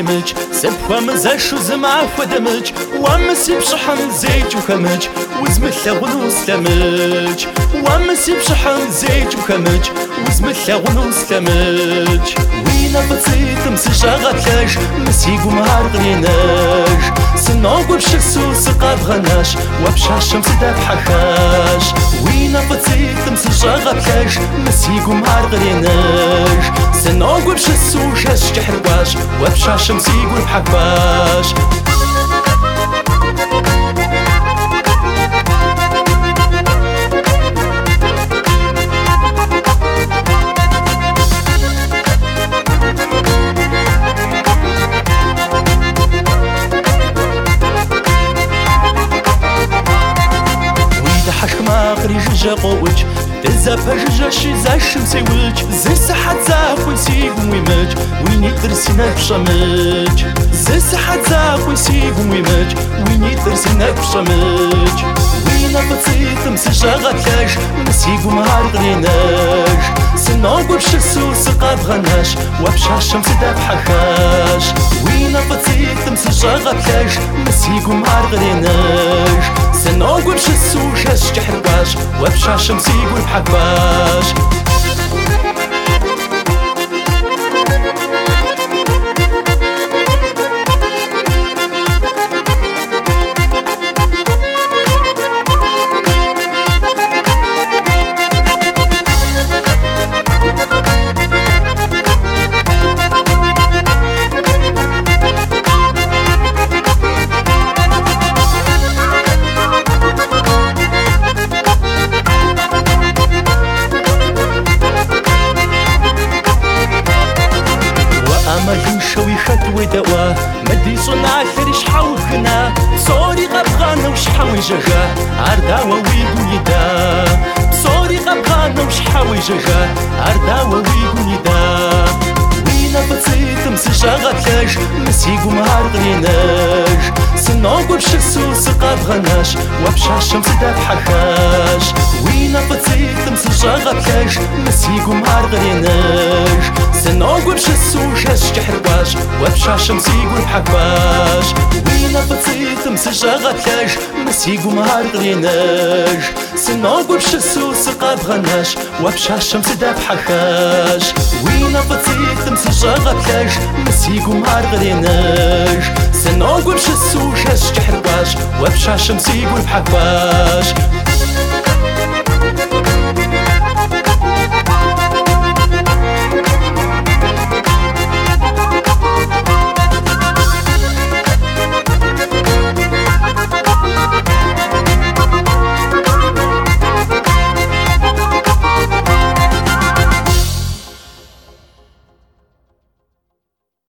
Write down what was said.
ويمج سبخوا مزاشو زمعف ودمج وامسي بشحن زيت وخمج وزمثلا ونسلمج وامسي بشحن زيت وخمج وزمثلا ونسلمج وينا بتصيت مسجا غتلاج مسيقو مهار غنيناج سنوقو بشسو سقاب غناش وبشا الشمس داب حكاش وينا بتصيت مسجا غتلاج مسيقو مهار غنيناج سنوقو بشسو شاش تحرواش وبشا الشمس يقول بحكاش آخري جوجا قوج تزافا جوجا شي زا الشمس يوج زي سحات زاف ويسيق ويمج وين يدرسنا بشمج زي سحات زاف ويسيق ويمج وين يدرسنا بشمج وين بتصيت مسجا غتلاج مسيق ومهار غنيناج سنوقو بشسو سقاب غناش وبشا الشمس داب حكاش وين بتصيت مسجا غتلاج مسيق ومهار غنيناج سنوقو بشسو شاش تحرواش وبشا الشمس يقول بحكاش شوي خطوة دوا مدي صنع ثري شحاو غنا صوري غبغانا وشحاوي جغا عرداوة ويقو يدا صوري غبغانا وشحاوي جغا عرداوة ويقو يدا وينا بتصيت مسجا غتلاج مسيقو مهار غنيناج سنوقو بشسو سقاب غناش وبشا الشمس داب حكاش وينا بتصيت مسجا غتلاج مسيقو مهار غنيناج سنوقو بشسو شاش تحرواش وبشا الشمس يقول بحكاش وينا بتصيت مسجا غتلاج مسيقو مهار غنيناج سنوقو بشسو سقاب غناش وبشا الشمس داب حكاش وينا بتصيت مسجا غتلاج مسيقو مهار غنيناج سنوقو بشسو شاش تحرواش وبشا الشمس يقول بحكاش